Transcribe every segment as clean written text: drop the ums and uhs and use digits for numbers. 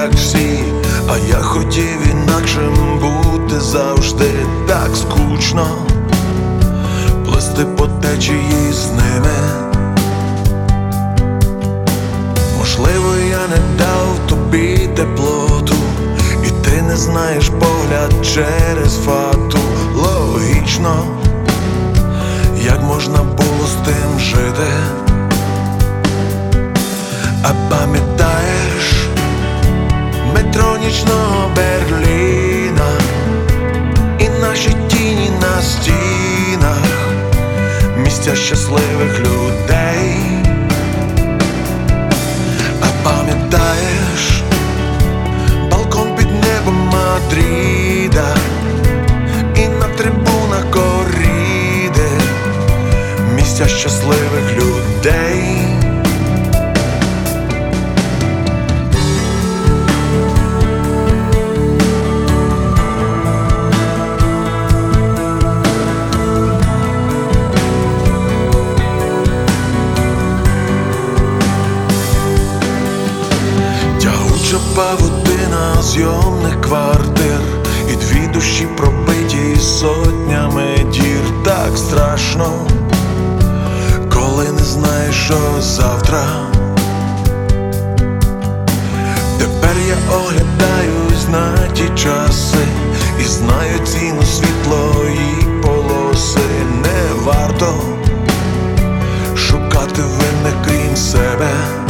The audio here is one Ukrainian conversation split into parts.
як всі, а я хотів інакшим бути завжди. Так скучно плисти по течії з ними. Можливо, я не дав тобі теплоту, і ти не знаєш погляд через фату. Логічно, як можна було з тим жити. А пам'ятаєш метро нічного Берліна і наші тіні на стінах, місця щасливих людей. А пам'ятаєш балкон під небом Мадріда і на трибунах коріди, місця щасливих людей. Павутина зйомних квартир і дві душі пробиті сотнями дір. Так страшно, коли не знаєш, що завтра. Тепер я оглядаюсь на ті часи і знаю ціну світлої полоси. Не варто шукати винних крім себе.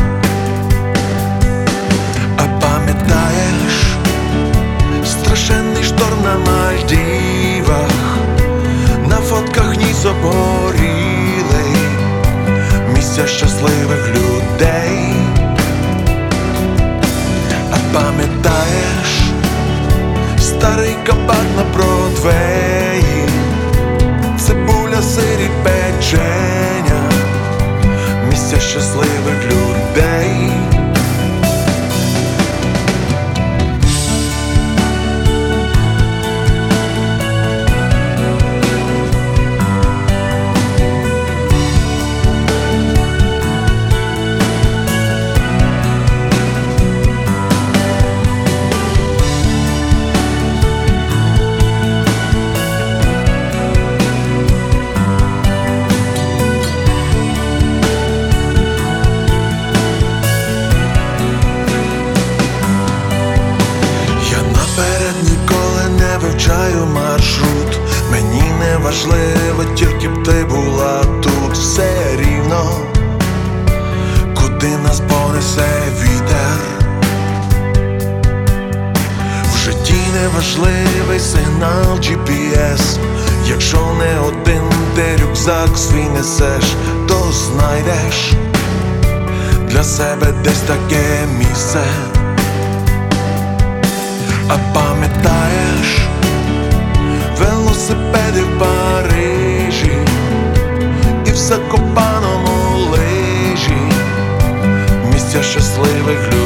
Страшенний шторм на Мальдівах, на фотках ніс обгорілий, місця щасливих людей. А пам'ятаєш старий кабак на Бродвеї, цибуля, сир і печеня, місця щасливих людей. Вивчаю маршрут, мені не важливо, тільки б ти була тут. Все рівно, куди нас понесе вітер. В житті не важливий сигнал GPS. Якщо не один ти рюкзак свій несеш, то знайдеш для себе десь таке місце. А пам'ятаєш велосипеди в Парижі і в Закопаному лижі, місця щасливих людей.